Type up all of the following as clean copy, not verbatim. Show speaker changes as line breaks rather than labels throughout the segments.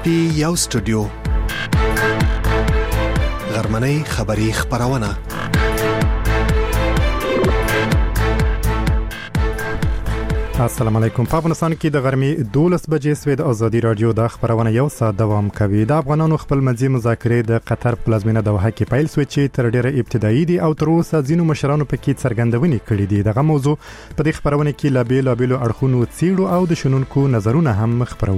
پی یو سټوډیو غرمنۍ خبری خبرونه
السلام علیکم. په افغانستان کې د غرمې 12 بجې سوي د ازادي رادیو د خبرونه یو ساعت دوام کوي. د افغانانو خپل منځي مذاکرې د قطر پلازمینه دوحه کې پیل شوې چې تر ډیره ابتدایي دي او تر اوسه ځینو مشرانو پکې څرګندونې کړې دي. دغه موضوع په دې خبرونه کې لا بیلو اړخونو څیړو او د شنونکو نظرونه هم خبرو.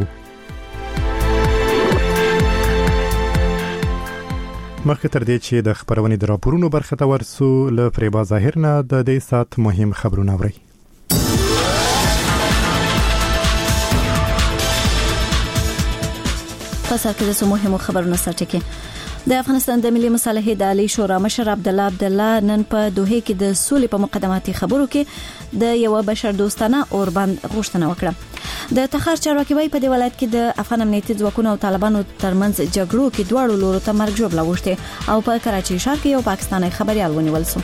مخکې تر دې چې د خبرونې د راپورونو برخه ته ورسو له فریبا ظاهر نه د دې سات مهم خبرونه اورئ.
پس کې د مهمو خبرونو سرټکی د افغانستان د ملي مصالحې د عالی شورا مشر عبدالله نن په دوحه کې د سولې په مقدماتي خبرو کې د یو بشر دوستانه اوربند غوښتنه وکړه. د تخار چارواکي وایي په دې ولایت کې د افغان امنیتي ځواکونو او طالبانو ترمنځ جګړو کې دواړو لورو ته مرګ ژوبله وشته او په کراچي ښار کې یو پاکستاني خبريال ونیول شو.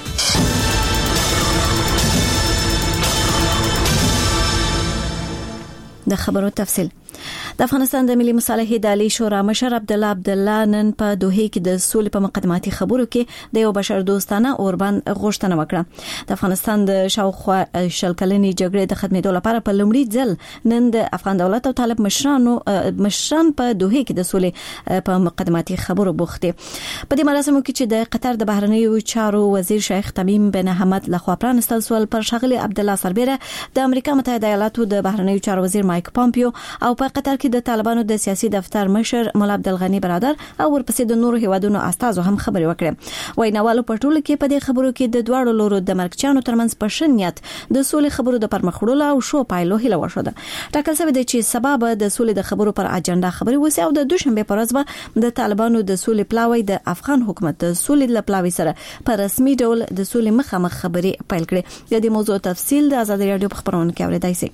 د خبرو تفصیل. د افغانستان د ملي مصالحې د عالی شورا مشر عبدالله نن په دوحه کې د سولې په مقدماتي خبرو کې د یو بشر دوستانه اوربند غوښتنه وکړه. د افغانستان د شاوخوا شل کلنې جګړې د ختمېدو لپاره په لومړي ځل نن د افغان دولت او طالب مشران په دوحه کې د سولې په مقدماتي خبرو بوخته. په دې مراسمو کې چې د قطر د بهرنیو چارو وزیر شیخ تمیم بن حمد لخوا پرانستل سول پر شغلي عبدالله سربېره د امریکا متحده ایالاتو د بهرنیو چارو وزیر مایک پامپیو او په قطر کې د طالبانو د سیاسي دفتر مشر مولا عبدالغنی برادر او ورپسې د نورو هیوادونو استازو هم خبري وکړه. ویناوالو په ټولو کې په دې خبرو کې د دواړو لورو د مرګچانو ترمنځ په شنیت د سولې خبرو د پرمخړولو او شو پایلو هله وشوده. ټاکل شوی دی چې سبب د سولې د خبرو پر اجنډا خبري وسی او د دوشنبه پر ورځ د طالبانو د سولې پلاوی د افغان حکومت د سولې د پلاوی سره په رسمي ډول د سولې مخامخ خبري پیل کړي. د دې موضوع تفصیل د ازادي رادیو په خبرونه کې اوریدای شئ.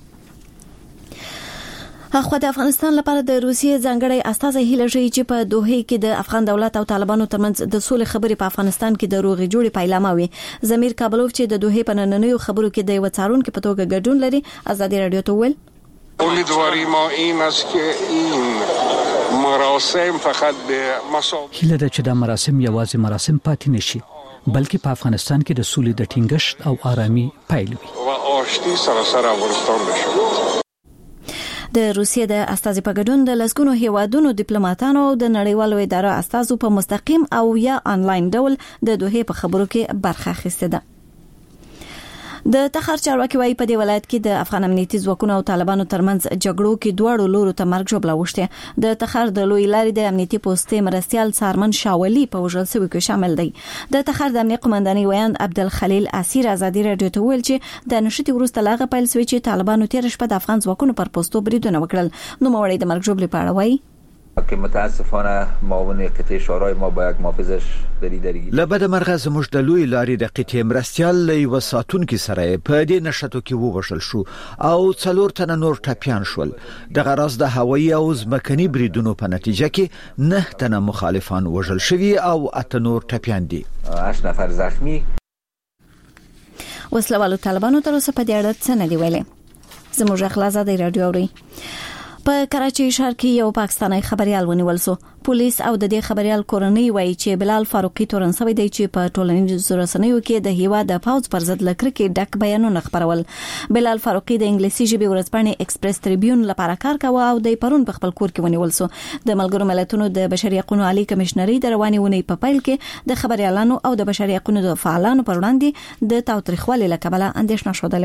خو د افغانستان لپاره د روسیې ځانګړی استازی هیله ژوي چې په دوحه کې د افغان دولت او طالبانو ترمنځ د سولې خبرې په افغانستان کې د روغې جوړې پایلامه وي. زمیر کابلوف چې د دوحه په نننیو خبرو کې د یو څارونکو په توګه ګډون لري ازادي رادیو ته ویل
امیدواری ما این است که این مراسم فقط به
هیله ده چې دا مراسم یوازې مراسم پاتې نشي بلکې په افغانستان کې د سولې د ټینګښت او آرامي پیل وي
و آشتی سراسر افغانستان بشه.
د روسیې د استازي په ګډون د لسګونو هیوادونو ډیپلوماټانو او د نړیوالو ادارو استازو په مستقیم او یا انلاین ډول د دوحه په خبرو کې برخه اخیسته ده. د تخار چارواکي وایي په دې ولایت کې د افغان امنیتي ځواکونو او طالبانو ترمنځ جګړو کې دواړو لورو ته مرګ ژوبله وشته. د تخار د لوی لارې د امنیتي پوسټې مرستيال سارمن شاولي په وژل شوی کې شامل دی. د تخار د امنیت قومندانۍ ویاند عبدالخلیل اسیر ازادي رادیو ته ویل چې د نشټي وروسته لاغه پیل شوی چې طالبانو تیر شپه د افغان ځواکونو پر پوسټو بریدونه وکړل. نو موړی د مرګ ژوبلې په اړه وایي
که متاسفانه معاون قطعه شورای ما با یک محافظش بریدگی
لبد مرغه زموږ د لوی لارې د قطعه مرستيال له وساتونکو سره په دې نشټو کې ووشل شو او 4 تنه نور ټپيان شول. د غراز د هوایي او ځمکني بریدونو په نتیجه کې 9 تنه مخالفان وژل شوي او 8 نور ټپيان دي.
8 نفر زخمی.
وسلوالو طالبانو تر اوسه په دې اړه څه نه دی ویلي. زموږ خلاصه د رادیو اوري. په کراچي ښار کې یو پاکستاني خبريال ونیول شو. پولیس او د دې خبريال کورنۍ وایي چې بلال فاروقي تورن سوي دی چې په ټولنیزو رسنیو کې د هیوا د پاوز پر ضد لکر کې ډک بیانونه خبرول. بلال فاروقي د انګلیسي ژبې ورځپاڼې ایکسپریس ټریبیون لپاره کار کاوه او د پرون په خپل کور کې ونیول شو. د ملګرو ملتونو د بشري حقوقو عالی کمشنري د رواني ونې په پیل کې د خبريالانو او د بشري حقوقو د فعالانو پر وړاندې د تاوتریخوالي لکبله اندېښنه شوه.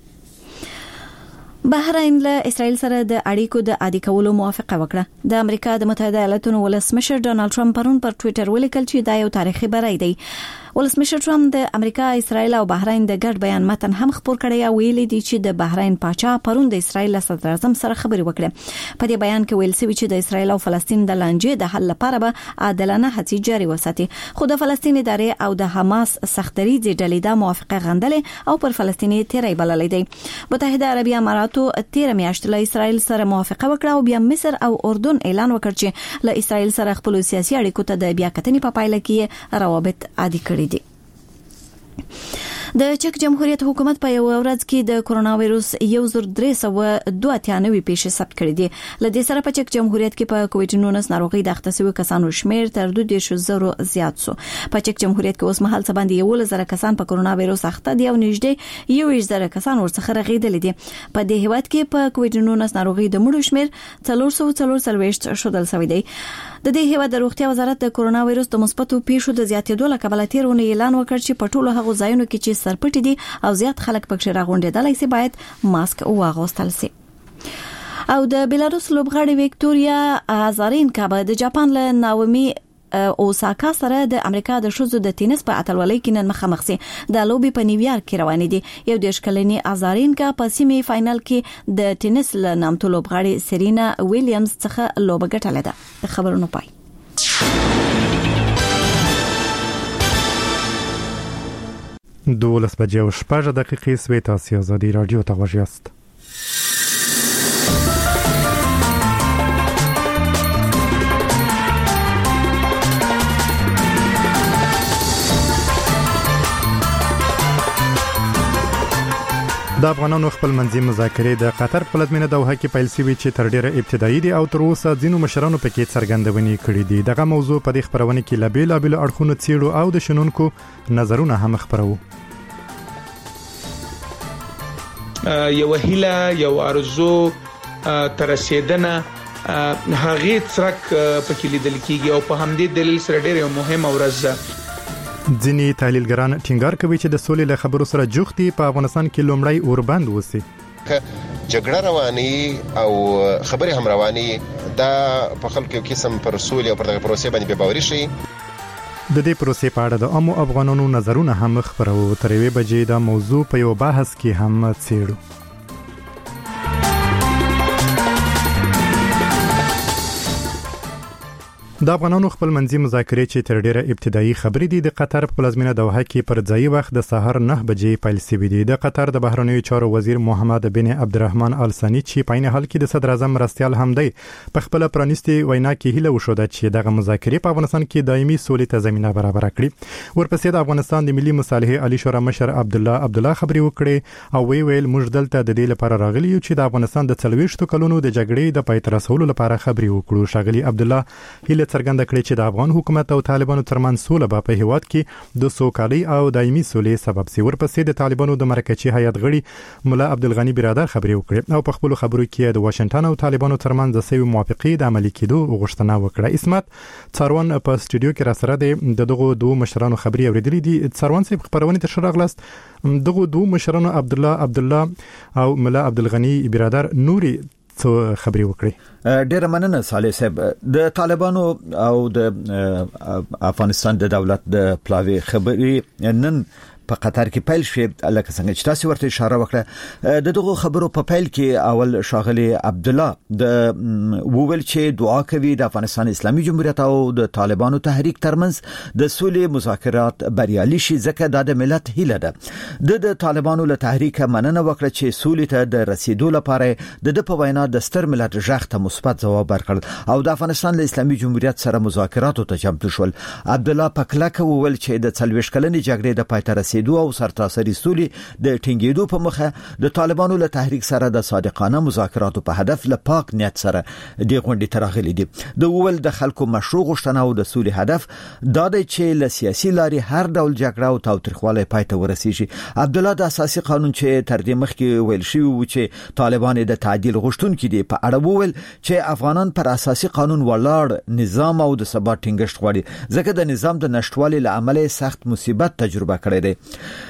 بحرین له اسرائیل سره د اړیکو د عادي کولو موافقه وکړه. د امریکا د متحده ایالاتو ولسمشر ډونالد ټرمپ پرون پر ټوئیټر ولیکل چې دا یو تاریخي بری دی. ولسمشر ټرمپ د امریکا، اسرائیل او بحرین د ګډ بیان متن هم خپور کړی او ویلي دی چې د بحرین پاچا پرون د اسرائیل صدر اعظم سره خبرې وکړه. په دې بیان کې ویل شوی چې د اسرائیل او فلسطین د لانجې د حل لپاره به عادلانه هڅې جاري وساتي. خو د فلسطین ادارې او د حماس سختریزي ډلې د موافقه غندلې او پر فلسطیني تیری بللې دي. متحده عربي اماراتو 13 میاشتې له اسرائیل سره موافقه وکړه او بیا مصر او اردن اعلان وکړ چې له اسرائیل سره خپل سیاسي اړیکو ته د بیا کتنې په پایله کې روابط عادي کړي دي. د چک جمهوریت حکومت په یو ورځ کې د کرونا وایروس 1392 پیښې ثبت کړې دي. لدې سره په چک جمهوریت کې په کووډ-19 ناروغي د اخته کسانو شمیر تر 2,000 زیات شو. په چک جمهوریت کې اوس مهال څه باندې 11,000 کسان په کرونا وایروس اخته دي او نږدې 21,000 کسان ورڅخه رغیدل دي. په دې هیواد کې په کووډ-19 ناروغي د مړو شمیر 444 شودل شوی دی. د دې هیواد د روغتیا وزارت د کرونا وایروس د مثبتو پیښو د زیاتېدو لپاره تیرونه اعلان وکړ چې په ټولو هغو ځایونو کې چې سرپټي دي او زیات خلک پکې راغونډېدلای شي باید ماسک واغوستل شي. او د بیلاروس لوبغاړي ویکټوریا ازارینکا د جاپان له ناومي اوساکا سره د امریکا د شوزو د ټینس په اتلولۍ کې نن مخامخ سي. د لوبي په نیویارک کې روان دي. یو د شکلنی ازارینکا په سیمي فائنل کې د ټینس له نامتو لوبغاړي سرینا ویلیامز څخه لوبه ګټلې ده. خبرونه پای
12 بجې او 15 دقیقې سوي تاسو آزادي رادیو ته غوښیاست. د افغانانو خپل منځي مذاکرې د قطر په لزمینه دوحه کې پیل شوې چې تر ډیره ابتدایي دي او تر اوسه ځینو مشرانو پکې څرګندونې کړې دي. دغه موضوع په دې خبرونه کې لابل اړخونو څیړو او د شنونکو نظرونه هم خبرو.
یو هیله یو ارزو ترسیدنه هغه څرک پکې لیدل کیږي او په همدې دلیل سره ډېر مهم ورځ
ځینی تحلیلګران ټینګار کوي چې د سولې له خبرو سره جوختي په افغانستان کې لومړی اوربند وسی.
جګړه رواني او خبرې هم رواني دا په خلکو کې قسم پر سولې او پر دغه پروسې باندې به باوري شي.
د دې پروسې په اړه د عامو افغانانو نظرونه هم خبرو. تر 1 بجې دا موضوع په یو بحث کې هم څیړو. د افغانانو خپل منځي مذاکرې چې تر ډیره ابتدایي خبرې دي د قطر په لزمینه دوحه کې پر ځای وخت د سحر 9 بجې پیل شوې دي. د قطر د بهرنیو چارو وزیر محمد بن عبدالرحمن آل ثانی چې په عین حال کې د صدر اعظم مرستیال هم دی په خپل پرانیستي وینا کې هیله وشوده چې دغه مذاکرې په افغانستان کې دایمي سولې ته زمينه برابر کړي. ورپسې د افغانستان د ملي مصالحې عالی شورا مشر عبدالله خبري وکړي او ویل موږ دلته د دې لپاره راغلي یو چې د افغانستان د 40 کلونو د جګړې د پای ته رسولو لپاره خبري وکړو. شاغلي عبدالله هیله څرګنده کړې چې د افغان حکومت او طالبانو ترمنځ سوله به په هیواد کې د سوکالي او دایمي سولې سبب شي. ورپسې د طالبانو د مرکزي هیئت غړي مولا عبدالغنی برادر خبري وکړه او په خپل خبرو کې د واشنگټن او طالبانو ترمنځ د سوي موافقې د عملي کېدو غوښتنه وکړه. اسمت څاروان په استودیو کې را سره دغه دوه مشرانو خبري اوریدلې دي. څاروان صاحب خبرونه ته شرغلست دغه دوه مشرانو عبدالله او مولا عبدالغنی برادر نوري خبري وکړي.
ډېر مننه صالح صاحب. د طالبانو او د افغانستان د دولت د پلاوی خبري نن په قطر کې پیل شوه. لکه څنګه چې تاسو ورته اشاره وکړه د دغه خبرو په پیل کې اول شاغلي عبدالله د وویل چې دعا کوي د افغانستان اسلامي جمهوریت او د طالبانو تحریک ترمنځ د سولې مذاکرات بریالي شي ځکه د ملت هیله ده. د طالبانو له تحریک مننه وکړه چې سولې ته د رسیدو لپاره د په وینا د ستر ملت ژغ ته مثبت ځواب ورکړ او د افغانستان له اسلامي جمهوریت سره مذاکراتو ته چمتو شول. عبدالله پکلک وویل چې د 40 کلنې جګړې د پای ته رسیدو او سرتاسري سولې د ټینګېدو په مخه د طالبانو له تحریک سره د صادقانه مذاکراتو په هدف له پاک نیت سره د غونډې ترغلي دي. د وول د خلکو مشروع غوښتنه او د سولې هدف دا دی چې له سیاسي لارې هر ډول جګړه او تاوتریخوالی پای ته ورسیږي. عبدالله د اساسي قانون چې تر دې مخکې ویل شوی و چې طالبان د تعدیل غوښتونکي دي په اړه وویل چې افغانان پر اساسي قانون ولاړ نظام او د ثبات ټینګښت غواړي ځکه د نظام د نشټوالي له امله سخت مصیبت تجربه کړی دی.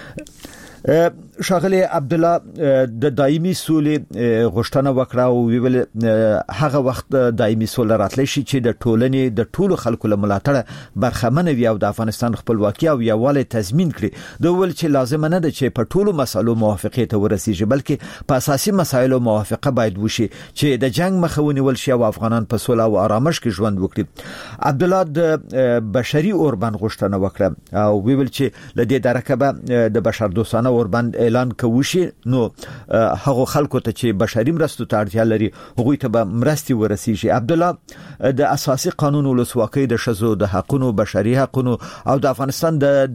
شاغلی عبدالله د دایمي سولې غوښتنه وکړه او ویل هغه وخت دایمي سولې راتلی شي چې د ټولنې د ټولو خلکو له ملاتړ برخمن وي او د افغانستان خپلواکي او یووالی تضمین کړي. د ویل چې لازم نه ده چې په ټولو مسایلو موافقه ته ورسیږي بلکې په اساسي مسایلو موافقه باید وشي چې د جنگ مخه ونیول شي او افغانان په سوله او آرامش کې ژوند وکړي. عبدالله د بشري اوربند غوښتنه وکړه او ویل چې لدې درکبه د بشر دوستانه اوربند اعلان کوي نو هغه خلکو ته چې بشري مرستو ته اړتیا لري هغوی ته به مرستي ورسیږي. عبد الله د اساسي قانون ولسواکۍ د شذو د حقوقو بشري حقوقو او د افغانستان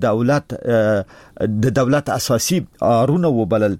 د دولت اساسي ارونه وبلل.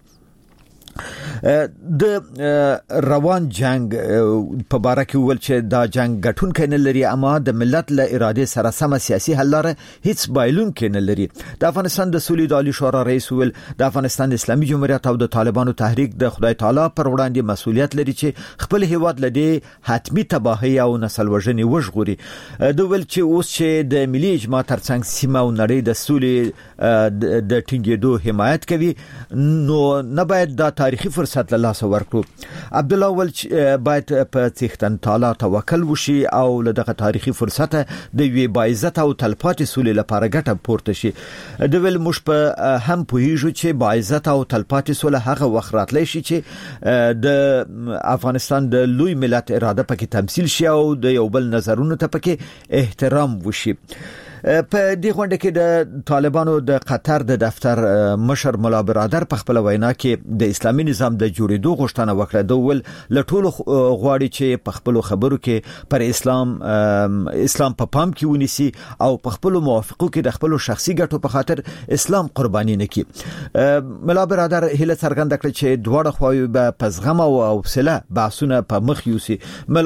د روان جنگ په باره کې ول چې دا جنگ ګټون کین لري اما د ملت له اراده سره سم سیاسي حل لاره هیڅ بایلون کین لري. د افغانستان د سولې د عالی شورا رئیس ول د افغانستان اسلامي جمهوریت او د طالبانو تحریک د خدای تعالی پر وړاندې مسؤلیت لري چې خپل هیواد لدی حتمی تباہی او نسل وژنې وژغوري. د ول چې اوس چې د ملي اجماع ترڅنګ سیمه او نړۍ د سولې د ټینګېدو حمایت کوي نو نه باید دا تاریخي فرصت له لاس ورکړو. عبد الله ول باید په څښتن تعالی توکل وشي او له دغه تاریخي فرصت د وی باعزت او تلپاتې سولې لپاره ګټه پورته شي. د ول مش په هم پوهیږو چې باعزت او تلپاتې سولې هغه وخت راتلی شي چې د افغانستان د لوی ملت اراده پکې تمثيل شي او د یو بل نظرونو ته پکې احترام وشي. په دې غونډه کې د طالبانو د قطر د دفتر مشر مولا برادر په خپل وینا کې د اسلامي نظام د جوړېدو غوښتنه وکړه. دوی له ټولو غواړي چې په خپل خبرو کې پر اسلام په پام کې ونیسي او په خپل موافقو کې د خپل شخصي ګټو په خاطر اسلام قرباني نه کړي. مولا برادر هله څرګنده کړه چې دواړه خواوې به پزغم او حوصله بحثونه په مخ یوسي.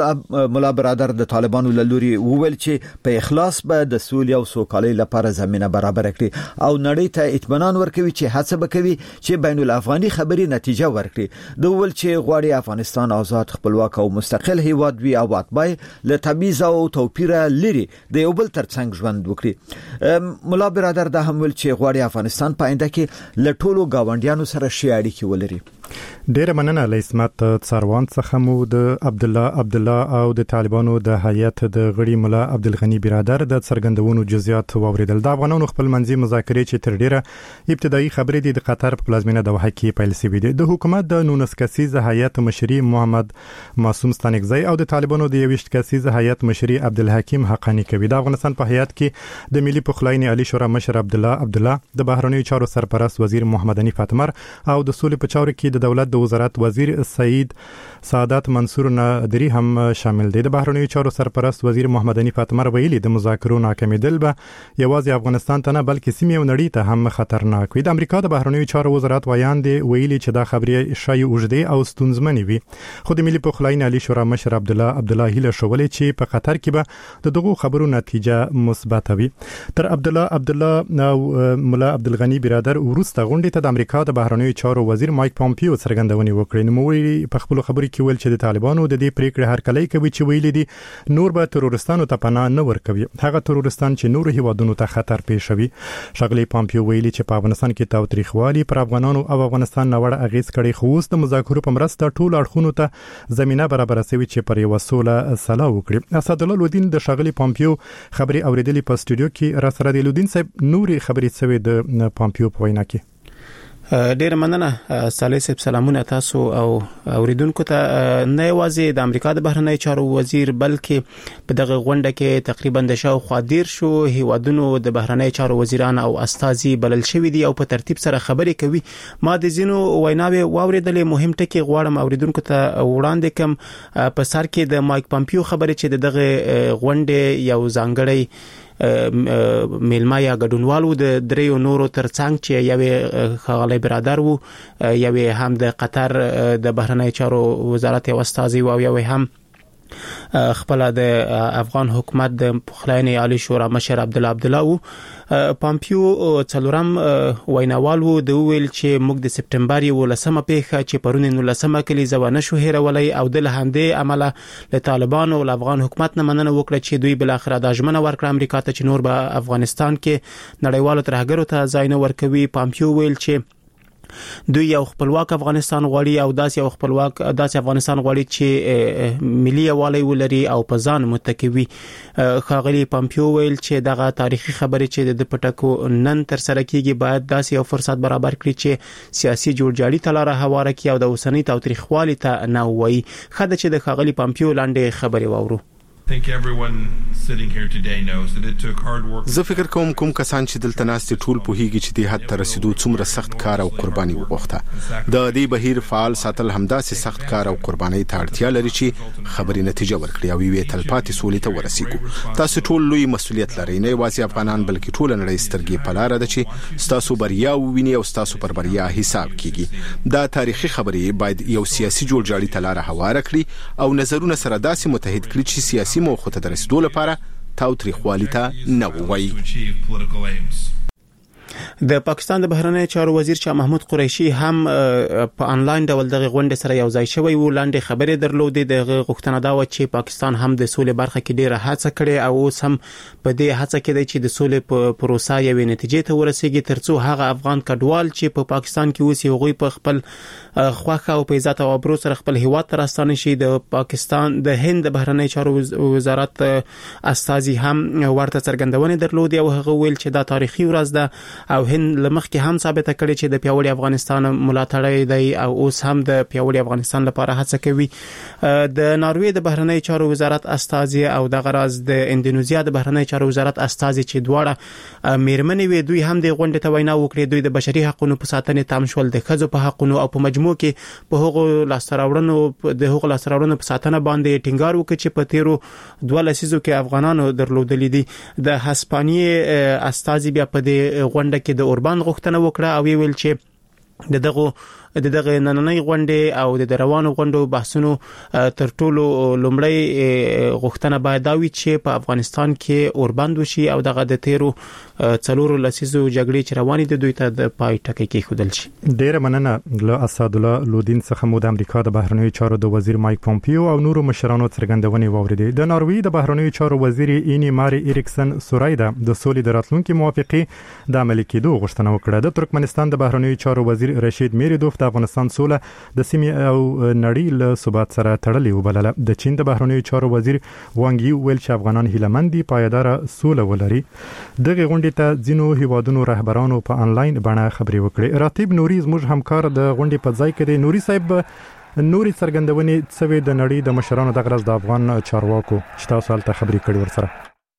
مولا برادر د طالبانو له لوري وویل چې په اخلاص به د سولې او سوکالۍ لپاره زمينه برابر کړي او نړۍ ته اطمینان ورکوي چې هڅه وکوي چې بین الافغاني خبري نتیجه ورکړي. د ول چې غواړي افغانستان آزاد خپلواک او مستقل هیواد وي او اتباع له تبعیض او توپیر لري د یو بل ترڅنګ ژوند وکړي. مولا برادر د هم ول چې غواړي افغانستان په آینده کې له ټولو گاونډیانو سره ښې اړیکې ولري.
ډیره مننه له اسمت څاروان څخه مو د عبد الله او د طالبانو د هیئت د غړي مولا عبدالغنی برادر د څرګندونو جزئیات واوریدل. د افغانانو خپل منځي مذاکرې چې تر ډیره ابتدایي خبرې د قطر په پلازمینه دوحه کې پیل شوې دي. د حکومت د 19 کسیزه هیئت مشري محمد معصوم ستانکزی او د طالبانو د 20 کسیزه هیئت مشري عبدالحکیم حقانی کوي. د افغانستان په هیئت کې د ملي پخلاینې عالی شورا مشر عبد الله د بهرنیو چارو سرپرست وزیر محمد حنیف اتمر او د سولې په چارو کې د دولت د وزارت وزیر سعید سعادت منصور نادری هم شامل دي. د بهرنیو چارو سرپرست وزیر محمد حنیف اتمر ویلي د مذاکرو ناکامیدل به یوازې افغانستان ته نه بلکې سیمې او نړۍ ته هم خطرناک وي. د امریکا د بهرنیو چارو وزارت ویاند ویلي چې دا خبرې شای اوږدې او ستونزمنې وي. خو د ملي پخلاینې عالی شورا مشر عبد الله هیله شولې چې په قطر کې به د دغو خبرو نتیجه مثبت وي. تر عبد الله او مولا عبدالغنی برادر ورسته غونډې ته د امریکا د بهرنیو چارو وزیر مایک پامپیو څرګندونې وکړې. نو ویلي په خپل خبرو کې ویل چې د طالبانو د دې پریکړې هرکلی کوي چې ویلي دي نور به ترورستانو ته پناه نه ورکوي، هغه ترورستان چې نور هیوادونو ته خطر پېښوي. ښاغلي پامپیو ویلي چې په افغانستان کې تاوتریخوالي پر افغانانو او افغانستان نوړ اغیز کړي، خو اوس د مذاکرو په مرسته ټول اړخونو ته زمينه برابر شوي چې پر یو سوله سلا وکړي. اسدالله لودین د ښاغلي پامپیو خبري اوریدلې په سټوډیو کې را سره دی. لودین صاحب نوري خبري څوي د پامپیو په وینا کې.
ډیر مننه صالح صاحب، سلامونه تاسو او اوریدونکو ته. نه یوازې د امریکا د بهرنی چارو وزیر بلکې په دغه غونډه کې تقریبا د شاوخوا 10 هیوادونو د بهرنی چارو وزیران او استازي بلل شوی دي او په ترتیب سره خبرې کوي. ما د زینو ویناوي واوریدلې. مهم ټکی غواړم اوریدونکو ته وړاندې کوم. په سر کې د مایک پامپیو خبرې چې دغه غونډه یو ځانګړی میلما یا ګډونوالو د دریو نورو ترڅنګ چې یوې خاغلی برادر وو، یوې هم د قطر د بهرنی چارو وزارت یو استازي او یوې هم خپل د افغان حکومت د پخلاینې عالی شورا مشر عبد الله وو. پامپیو څلورم ویناوال وو د ویل چې موږ د سپټمبر 11 پیښه چې پرون 19 کلی ځوانه شو هیرولای او د لهندې عمله له طالبانو او افغان حکومت نه مننه وکړه چې دوی بل اخر د ژمنه ورکړه امریکا ته چې نور به افغانستان کې نړیوالو ترهګرو ته ځای نه ورکوي. پامپیو ویل چې دوی یو خپلواک افغانستان غواړي او داسې افغانستان غواړي چې ملي یوالي ولري او په ځان متکوي. خاغلی پامپیو ویل چې دغه تاریخي خبرې چې د پټکو نن تر سره کیږي باید داسې یو فرصت برابر کړي چې سیاسي جوړجاړي ته لاره هواره کړي او د اوسنۍ تاوتریخوالي ته نه وایي. خدای چې د خاغلی پامپیو لاندې خبرې واورو.
زه فکر کوم کسان چې دلته ناست ټول په هیګي چې د حد ته رسیدو څومره سخت کار او قرباني وغوښته. د دې بهیر فعال ساتل همداسې سخت کار او قرباني ته اړتیا لري چې خبري نتیجه ورکړي او یې تلپاتې سولې ته ورسیږو. تاسو ټول لوی مسؤلیت لرئ، نه یوازې افغانان بلکې ټول نړۍ سترګې په لار ده چې تاسو بریا وویني او تاسو پر بریا حساب کیږي. دا تاریخي خبرې باید یو سیاسي جوړجاړي ته لار هواره کړي او نظرونه سره داسې متحد کړي چې سیاسي موخو ته رسیدو لپاره تاوتریخوالي ته نه وایي.
د پاکستان د بهرنی چارو وزیر شاه محمود قریشي هم په انلاین ډول دغه غونډه سره یو ځای شوی و. لاندې خبرې درلودې. د غوښتنه دا و چې پاکستان هم د سولې برخه کې ډیره هڅه کړې او اوس هم په دې هڅه کې دی چې د سولې په پروسه یوې نتیجې ته ورسیږي ترڅو هغه افغان کډوال چې په پاکستان کې اوسي هغوی په خپل خوښه او په عزت او ابرو سره خپل هیواد ته راستانه شي. د پاکستان د هند د بهرنی چارو وزارت استازي هم ورته څرګندونه درلودې او هغه ویل چې دا تاریخي ورځ ده او هند لمخکې هم ثابته کړې چې د پیاوړي افغانستان ملاتړی دی او اوس هم د پیاوړي افغانستان لپاره هڅه کوي. د ناروې د بهرنی چارو وزارت استازي او د غراز د اندونیزیا د بهرنی چارو وزارت استازي چې دواړه میرمنې وي دوی هم د غونډې ته وینا وکړه. دوی د بشري حقوقو په ساتنې تام شول، د ښځو په حقوقو او په مجموع کې په هغو لاسته راوړنو په ساتنه باندې ټینګار وکړي چې په تیرو 12 لسیزو کې افغانانو درلودلې دي. د هسپانیې استازي بیا په دې غونډه کې د اوربان غوښتنه وکړه او ویل چې دغه نننۍ غونډې او د روانو غونډو بحثونو تر ټولو لومړی غوښتنه باید دا وي چې په افغانستان کې اوربند وشي او دغه د تیرو 4 لسیزو جګړې چې روانې دي دوی ته د پای ټکی کېښودل شي.
ډیره مننه له اسد الله لودین څخه مو د امریکا د بهرنیو چارو د وزیر مایک پومپیو او نورو مشرانو څرګندونې واوریدې. د ناروې د بهرنیو چارو وزیر اینی ماری ایریکسن سورایدا د سولې د راتلونکو موافقې د عملي کېدو غوښتنه وکړه. د ترکمنستان د بهرنیو چارو وزیر رشید میریدوف د افغانستان سوله د سیمې او نړۍ له ثبات سره تړلې وبلله. د چین د بهرنیو چارو وزیر وانګ یو ویل چې افغانان هیلهمند دي پایدار سوله ولري. دغه غونډې ته ځینو هیوادونو رهبرانو په انلاین بڼه خبرې وکړې. راتب نوري زموږ همکار د غونډې په ځای کې دی. نوري صاحب نوري څرګندونې څوې د نړۍ د مشرانو د غرض د افغان چارواکو چې تاسو هلته خبرې کړې ورسره؟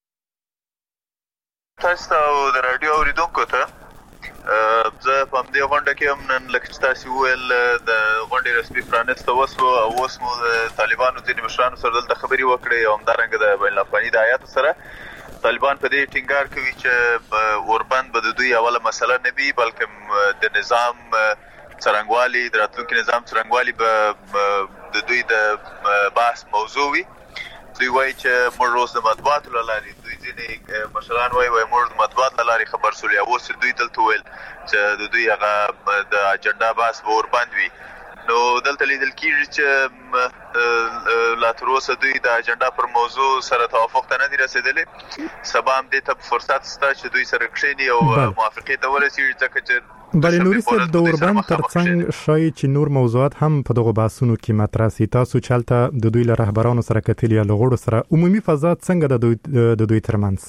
تاسو د رادیو اوریدونکو ته زه په دې غونډه کې هم نن لکه تاسو ویل د غونډې رسمي پرانیسته وسو او اوس مو د طالبانو ځینې مشرانو سره دلته خبرې وکړې او همدارنګه د بین الافغاني د هیات سره طالبان په دې ټینګار کوي چې اوربند به د دوی اوله مسله نه وي بلکې د نظام څرنګوالي د راتلونکي نظام څرنګوالي به د دوی د بحث موضوع وي. دوی وایي چې موږ روز د مطبوعاتو له لارې دوی ځینې مشران وایي موږ د مطبوعاتو له لارې خبر سولې او اوس دوی دلته ویل چې د دوی هغه د اجنډا بحث به ورباند وي. نو دلته لیدل کېږي چې لا تر اوسه دوی د اجنډا پر موضوع سره توافق ته نه دي رسېدلي. سبا هم دې ته فرصت شته چې دوی سره کښېني او موافقې ته ورسېږي ځکه چې
بلې نوري صاحب د اوربند ترڅنګ شایي چې نور موضوعات هم په دغه بحثونو کې مطرح سي. تاسو چلته د دوی له رهبرانو سره کتلي یا لغړو سره عمومي فضا څنګه د دوی ترمنځ؟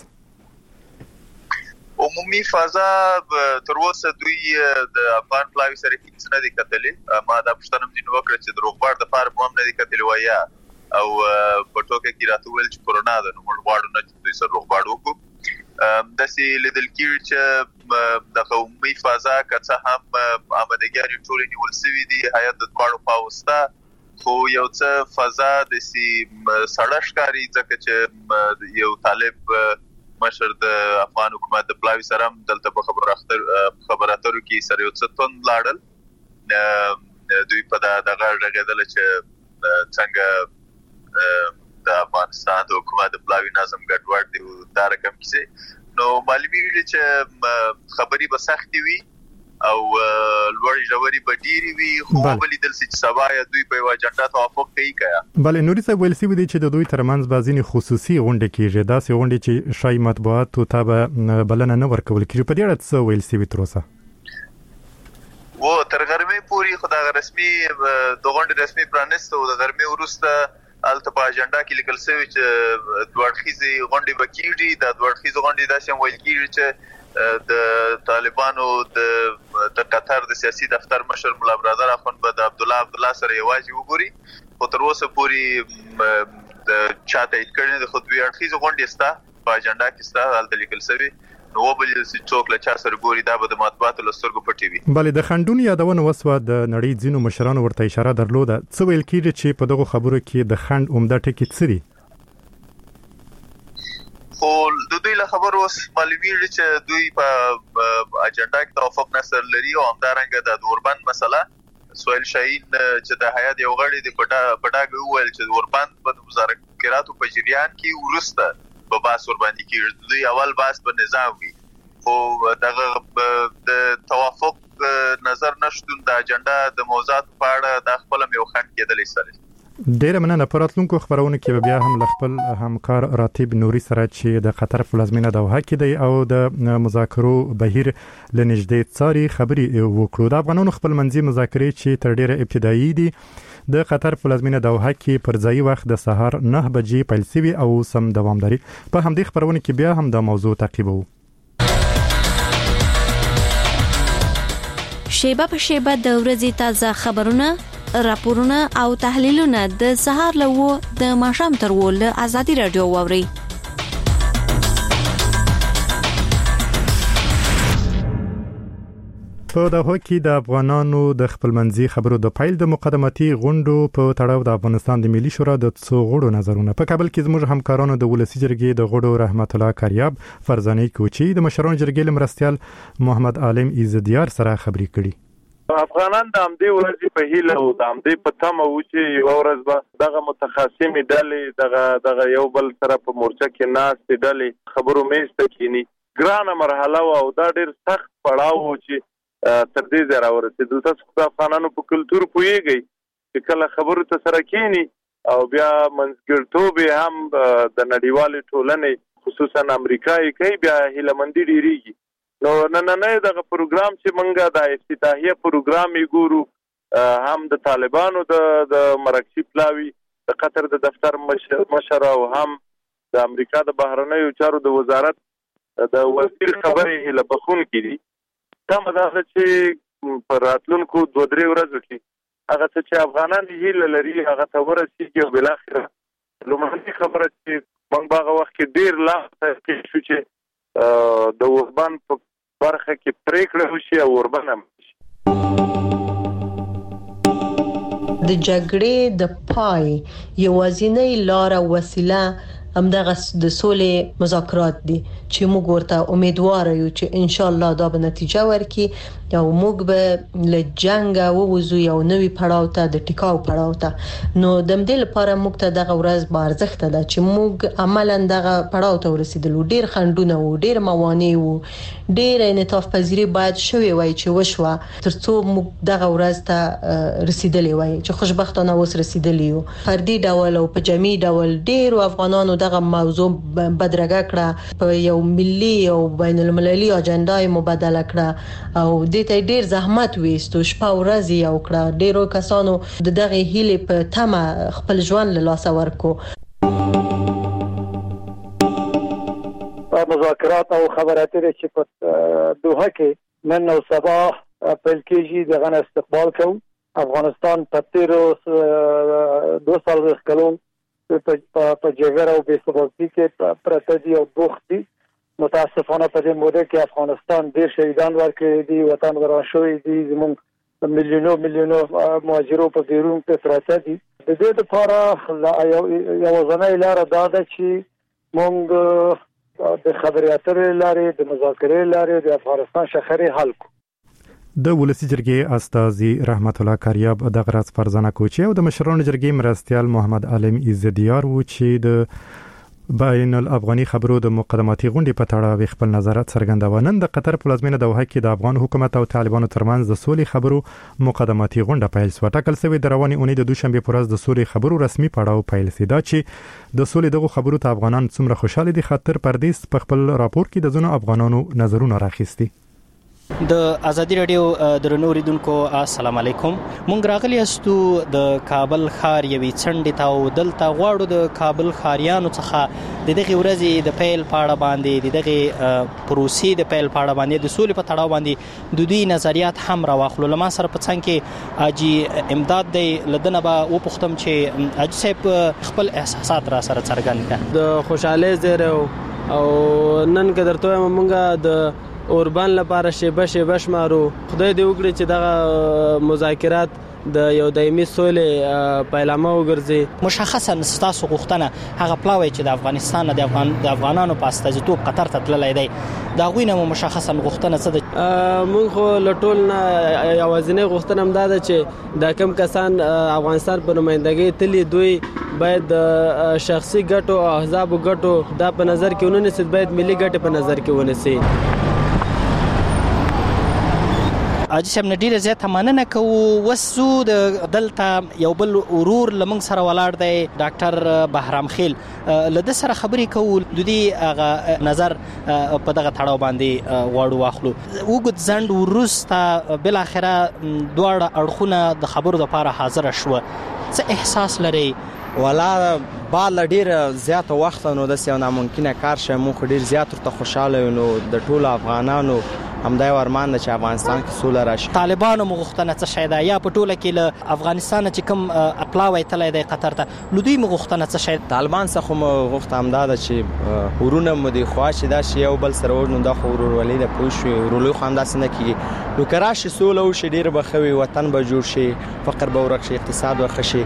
عمومي فضا تر اوسه دوی د افغان پلاوي سره هیڅ نه دي کتلي. ما دا پوښتنه هم ځینې وکړه چې د روغبړ دپاره هم نه دي کتلي وایي او په ټوکه کې راته ویل چې کورونا ده نو موږ غواړو نه چې دوی سره روغبړ وکړو. داسې لیدل کېږي چې د عمومي فضا که څه هم آمادګیانې ټولې نیول سوي دي هیات د دواړو خواوو شته خو یو څه فضا داسې سړه ښکاري ځکه چې یو طالب مشر د افغان حکومت د پلاوي سره هم دلته په خبرو اترو کې سره یو څه توند لاړل. دوی په دغه غږېدل چې څنګه د افغانستان د حکومت د پلاوي نظم ګډوډ دی دا رقم کیسه. نو معلومیږي چې خبرې به سختې وي او لوړې ژورې به ډېرې وي خو ولیدل چې سبا دوی په یوه اجنډا توافق کوي که
بلې نوري صاحب ویل سوي دي چې د دوی ترمنځ به ځینې خصوصي غونډې کېږي داسې غونډې چې ښایي مطبوعاتو ته به بلنه نه ورکول کېږي. په دې اړه څه ویل سوي تر اوسه؟
تر غرمې پورې خو دغه رسمي د غونډې رسمي پرانیسته او د غرمې وروسته هلته په اجنډا کې لیکل شوي چې دوه اړخیزې غونډې به کېږي. دا دوه اړخیزې غونډې داسې هم ویل کېږي چې د طالبانو د قطر د سیاسي دفتر مشر ملا برادر اخوند به د عبدالله سره یوازې وګوري خو تر اوسه پورې د چاته کړنه د خود وی اړخیز غونډه ستا په اجنډا کې ستا د لیکل سوي نو بل چې څوک له چا سره ګوري دا به د مطبوعاتو لسترګو پټي وي.
بلې د خندونو یادونه وسوه د نړۍ ځینو مشرانو ورته اشاره درلوده. څه ویل کیږي چې په دغه خبرو کې د خند عمده ټکی څه دي؟
خو د دوی له خبرو اوس معلومیږي چې دوی په اجنډا کې توافق نصر لري او همدارنګه د اوربند مسله سویل شاهین چې د هیئت یو غړي د پټاګ وویل چې اوربند په مذاکراتو په جریان کې ورسته په باس ور باندې کې دوی اول باس په نظام وي خو دغه د توافق نظر نشټون د اجنډا د موضوعات په اړه د خپل یو خند کېدلی سره.
ډیره مننه. پراتلونکو خبرونه کې بیا هم خپل همکار راتب نوري سره چې د قطر پلازمینه دوحه کې دی او د مذاکرو بهیر لنږدې څاري خبري وکړو. د افغانانو خپل منځي مذاکرې چې تر ډیره ابتدایي دي د قطر پلازمینه دوحه کې پر ځای وخت د سهار 9 بجې پیل شوی او سم دوام لري. په همدې خبرونه کې بیا هم د موضوع تعقیبو.
شیبه په شیبه د ورځې تازه خبرونه، راپورونه او تحلیلونه د سهار له د ماښام تر ول ازادي رادیو ووري.
په دغه کې د افغانانو د خپلمنځي خبرو د پایل د مقدماتي غونډو په تړاو د افغانستان د ملي شورا د څو غړو نظرونه په کابل کې زموږ همکارانو د ولسی جرګې د غړو رحمت الله کاریاب، فرزانه کوچی د مشرانو جرګې لمرستيال محمد عالم عزتیار سره خبري کړي.
افغانان د امدې ورځې په هیله او د امدې په تمه و چې یو ورځ به دغه متخاصمې ډلې دغه یو بل سره په مورچه کې ناستې ډلې خبرو میسته کینی. ګرانه مرحله او دا ډېر سخت پړاو و چې تر دې ځای راورسېدل. تاسو د افغانانو په کلتور پوهیږئ چې کله خبرو ته سره کینی او بیا منځګړتوب هم د نړیوالې ټولنې خصوصا امریکایي کوي بیا هیلهمندي ډېریږي. نو نن دغه پروګرام چې مونږه د افتتاحیه پروګرام یې ګورو هم د طالبانو د مرکزی پلاوی د قطر د دفتر مشر او هم د امریکا د بهرنیو چارو د وزارت د وزیر خبرې هله بخون کړي. تمه دا چې پر راتلونکو 2-3 ورځو کې هغه چې افغانان هیله لري هغه ته ورسیږي او بل اخر لومړنۍ خبره چې موږ هغه وخت کې ډیر لا تحقیق شو چې د اوربند په برخه کې پریکړه وشي او اوربند هم
د جګړې د پای یوازینۍ لار او وسیله همدغه د سولې مذاکرات دي چې موږ ورته امیدوار یو چې ان شاء الله دا به نتیجه ورکړي او موږ به له جنگ ووزو یو نوې پړاو ته د ټیکاو پړاو ته. نو د دې لپاره موږ ته دغه ورځ به ارزښت ده چې موږ عملاً دغه پړاو ته ورسېدلو. ډیر خندونه وو، ډیر موانع وو، ډیر انعطاف پذیری باید شوی وای چې وشوه ترڅو موږ دغه ورځ ته رسیدلې وای چې خوشبختانه اوس رسیدلی یو. فردي ډول او په جمعي ډول ډیر افغانانو دغه موضوع بدرګه کړه، په یو ملي او بین المللي اجنډا مبادله کړه او د ته ډیر زحمت وېستو. شپه ورځ یې وکړه. ډیرو کسانو دغه هیله په تمه خپل ژوند له لاسه ورکو.
مذاکرات او خبرات چې په دوحه کې نن او سبا پیل کېږي دغه استقبال کوو. افغانستان په تیرو 2 سال وکړو په جګړه او بې ثباتۍ کې پرته دي او بوخت دي. متاسفانه په دې موده کې افغانستان ډېر شهیدان ورکړي دي، وطن وران شوی دي، زموږ میلیونو مهاجرو په بیرون کې پراته دي. د دې لپاره یوازینۍ لاره دا ده چې موږ د خبرې اترې لارې د مذاکرې لارې د افغانستان شخړې حل کړو.
د ولسی جرګې استاذي رحمت الله کاریاب د غرض فرزانه کوچی او د مشرانو جرګې مرستيال محمد عالم عزتیار و چې د بین الافغاني خبرو د مقدماتي غونډې په تړاو خپل نظرات څرګندوي. نن د قطر پلازمینه دوحه کې د افغان حکومت او طالبانو ترمنځ د سولې خبرو مقدماتي غونډه پیل شوه. ټاکل شوی د رواني اونۍ د دوشنبه پر ورځ د سولې خبرو رسمي پړاو پیل شي. دا چې د سولې دغه خبرو ته افغانان څومره خوشاله دي خاطر پردیس په خپل راپور کې د ځینو افغانانو نظرونه راخېستي.
د ازادي رادیو درنو اوریدونکو السلام علیکم. مونږ راغلی استو د کابل ښار یوې څنډې ته او دلته غواړو د کابل ښاریانو څخه د دغه ورځې د پیل پاړه باندې د دغه پروسې د پیل پاړه باندې د سولې په تړاو باندې د دوی نظریات هم راواخلو. لمه سره په څنګ کې اجي امداد دی لدنه به و پختم چې اجي صاحب خپل احساسات را سره څرګند کړه.
د خوشاله زیرو او نن کدرته مونږه د اوربان لپاره شیبه شمارو. خدای دې وکړي چې دغه مذاکرات د یو دایمي سولې پیلامه وګرځي.
مشخصا ستاسو غوښتنه هغه پلاوی چې د افغانستان د افغانانو په استازیتوب قطر ته تللی دی دا غوینه مشخصا غوښتنه څه ده؟
مونږ خو لټول نه یوازینی غوښتنه هم دا ده چې دا کم کسان افغانستان په نمائندګۍ تللی دوی باید شخصي ګټو او احزابو ګټو دا په نظر کې ونیسي، باید ملي ګټې په نظر کې ونیسي.
اجي صاحب ډیره زیاته مننه کوو. وسو د دلته یو بل ورور لمنګ سره ولاړ دی ډاکټر بهرام خیل، لده سره خبرې کوو د دې هغه نظر په دغه تړاو باندې غواړو واخلو. وګد زند ورسته بل اخره دواړه اړخونه د خبرو لپاره حاضر شو. څه احساس لري؟
ولا بعد ډیر زیات وخت نو د سیو ناممکنه کار شه مو ډیر زیات ورته خوشاله نو د ټولو افغانانو همدای ورمان چې افغانستان کې سوله راشي.
طالبانو مغختنه څه شي ده یا په ټوله کې له افغانستان چې کوم اپلاوي تلای دی قطر ته لدوی مغختنه څه شي؟
طالبان څخه مغخت همداده چې ورونه مودي خواش دا شی یو بل سره ورنو د خورور ولې د پوښ ورولو خانداس نه کیږي. نو کراشي سوله او شي ډیر بخوي وطن به جوړ شي، فقر به ورک شي، اقتصاد ورخ شي.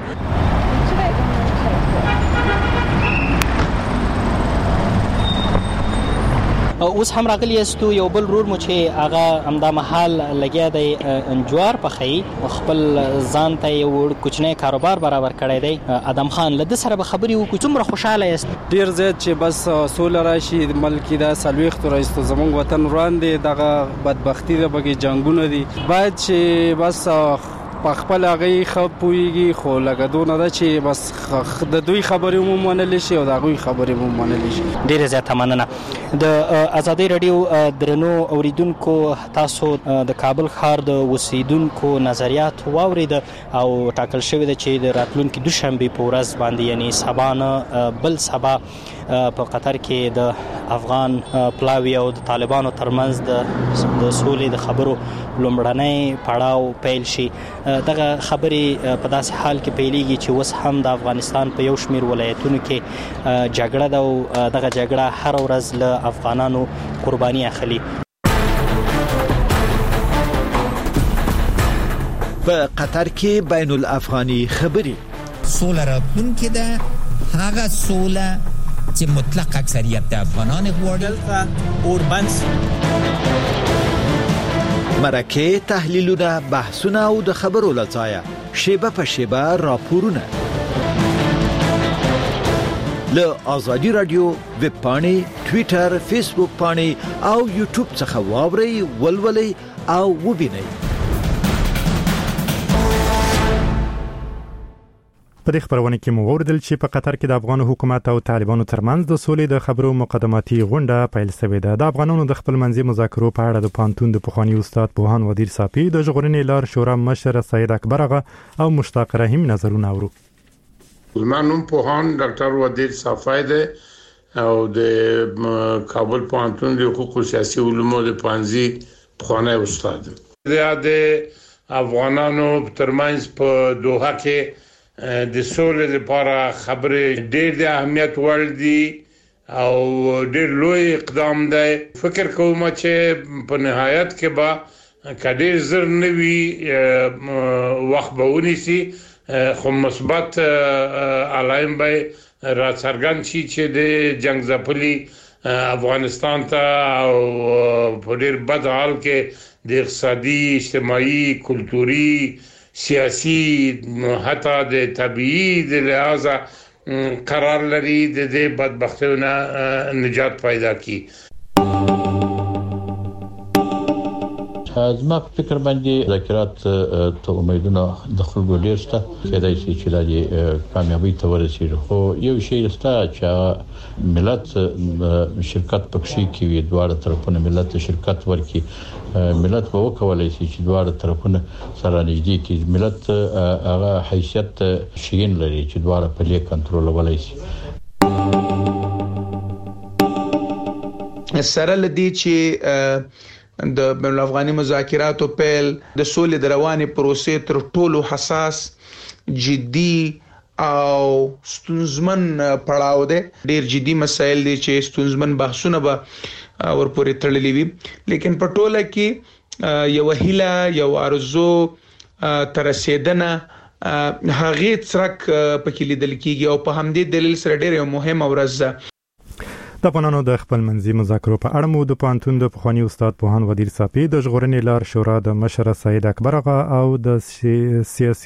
اوس هم راغلی استو یو بل رور مو چې هغه همدا محل لګیا دی انجوار په خی خپل ځان ته یو کوچنی کاروبار برابر کړی دی. ادم خان لده سره به خبري وکړو. څومره خوشاله است؟
ډیر زیات چې بس سوله راشي ملک دا سلويخت راځي زمونږ وطن وړاندې دغه بدبختی د بګي جنگونه دي باید چې بس په خپل هغه خپويږي خو لګه دونه ده چې بس د دوی خبرې مو منل شي او د هغه خبرې مو منل شي.
ډیره زیاته مننه. د ازادي رادیو درنو اوریدونکو تاسو د کابل ښار د اوسیدونکو نظریات واورید او ټاکل شوی دی چې د راتلونکي دوشنبه په ورځ باندې یعنی سبا نه بل سبا په قطر کې د افغان پلاوی او د طالبانو ترمنځ د سولې د خبرو لومړنۍ پړاو پیل شي. دغه خبرې په داسې حال کې پیلېږي چې اوس هم د افغانستان په یو شمېر ولایتونو کې جګړه ده او دغه جګړه هر ورځ له افغانانو قرباني اخلي.
په قطر کې بین الافغاني خبرې
سوله راتلونکې ده، هغه سوله چې مطلق اکثریت د افغانان غواړي.
اوربنس مرکه تحلیلونه بحثونه او د خبرو لځایه شیبه په شیبه راپورونه له ازادي رادیو ویب پاڼې، ټوئیټر، فیسبوک پاڼې او یوټیوب څخه واورئ، ولولئ او وبینئ.
په دې خبرونه کې مو وردل چې په قطر کې د افغان حکومت او طالبانو ترمنځ د سولې د خبرو مقدماتي غونډه پیل شوې ده. د افغانانو د خپل منځي مذاکرو په اړه د پانتون د پخوانی استاد بوهان ودیر صافي، د ژغورنې لار شورا مشر سید اکبر اغا او مشتاق رحیم نظرونه اورو.
زمانوم پوهان ډاکټر ودیر صافي ده او د کابل پانتون د حقوق سیاسي علومو د پانزي پخوانی استاد. د افغانانو ترمنځ په دوحه کې د سولې لپاره خبرې ډېر د اهمیت وړ دي او ډېر لوی اقدام دی. فکر کوم چې په نهایت کې به کډیر زر نوي وخت به ونیسي خو مثبت علایم به را څرګند شي چې د جنگ ځپلي افغانستان ته او په ډېر بد حال کې د اقتصادي، اجتماعي، کلتوري، سیاسي حتی د طبيعي د لحاظه قرار لري د دې بدبختیونو نجات پیدا کی.
زما په فکر باندې ذکرات ته امیدونه د خلکو ډیر شته کېدای شي چې د کامیابی ته ورسیږي خو یو شی شته چې ملت شرکت پکې کوي دواړه طرفونه ملت شرکت ورکي ملت به وکولای شي چې دواړه طرفونه سره نږدې کی ملت هغه حیثیت شین لري چې دواړه په لې کنټرول ولای شي
سره لدی چې د بین الافغاني مذاکراتو پیل د سولې د رواني پروسې تر ټولو حساس جدي او ستونزمن پړاو دی ډیر جدي مسایل دي چې ستونزمن بحثونه به ورپورې تړلې وي لیکن په ټوله کې یو هیله یو ارزو تر رسیدنه هغه څرک پکې لیدل کیږي او په همدې دلیل سره ډیر مهم ورځ ده
د افغانانو د خپل منځي مذاکرو په اړه مو د پانتون د پخوانی استاد پوهان ودیر صافي د ژغورنې لار شورا د مشر سید اکبر آغا او د سیاسي